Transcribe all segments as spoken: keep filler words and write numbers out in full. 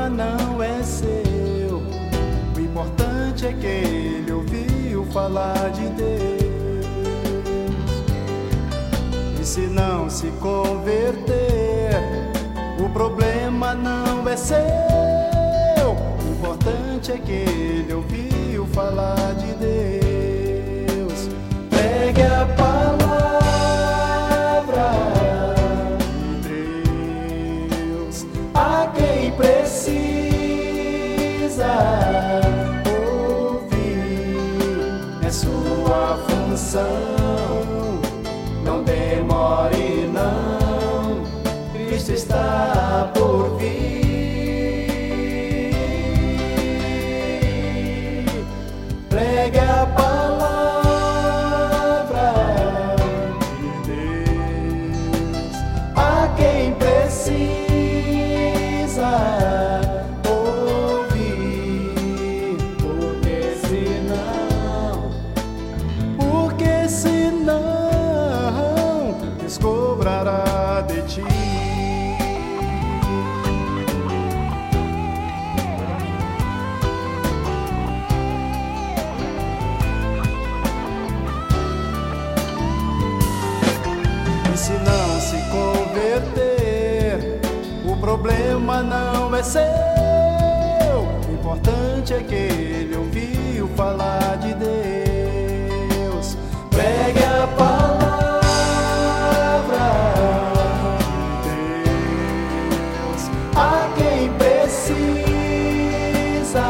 problema não é seu. O importante é que ele ouviu falar de Deus. E se não se converter, o problema não é seu. O importante é que ele ouviu falar de Deus. Pegue a palavra de Deus a quem precisa ouvir. É sua função. Não demore não, Cristo está por vir. Pregue a palavra de Deus a quem precisa ouvir, porque senão, porque senão descobrará de ti. E se não se converter, o problema não é seu. O importante é que ele ouviu falar de Deus. Pregue a palavra de Deus a quem precisa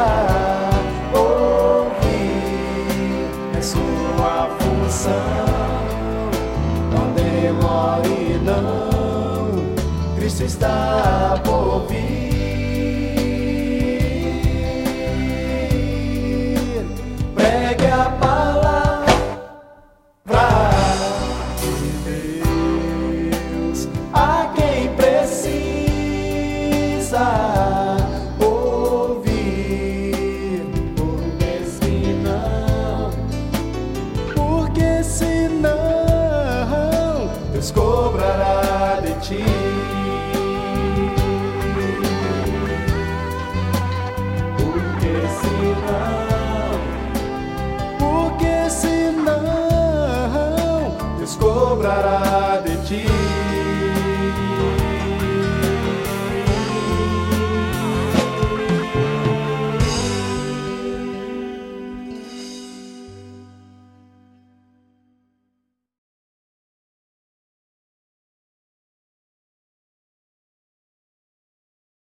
ouvir. É sua função. Não demore não, Cristo está por vir. Pregue a palavra de Deus a quem precisa ouvir, porque senão, porque senão Deus cobrará de ti.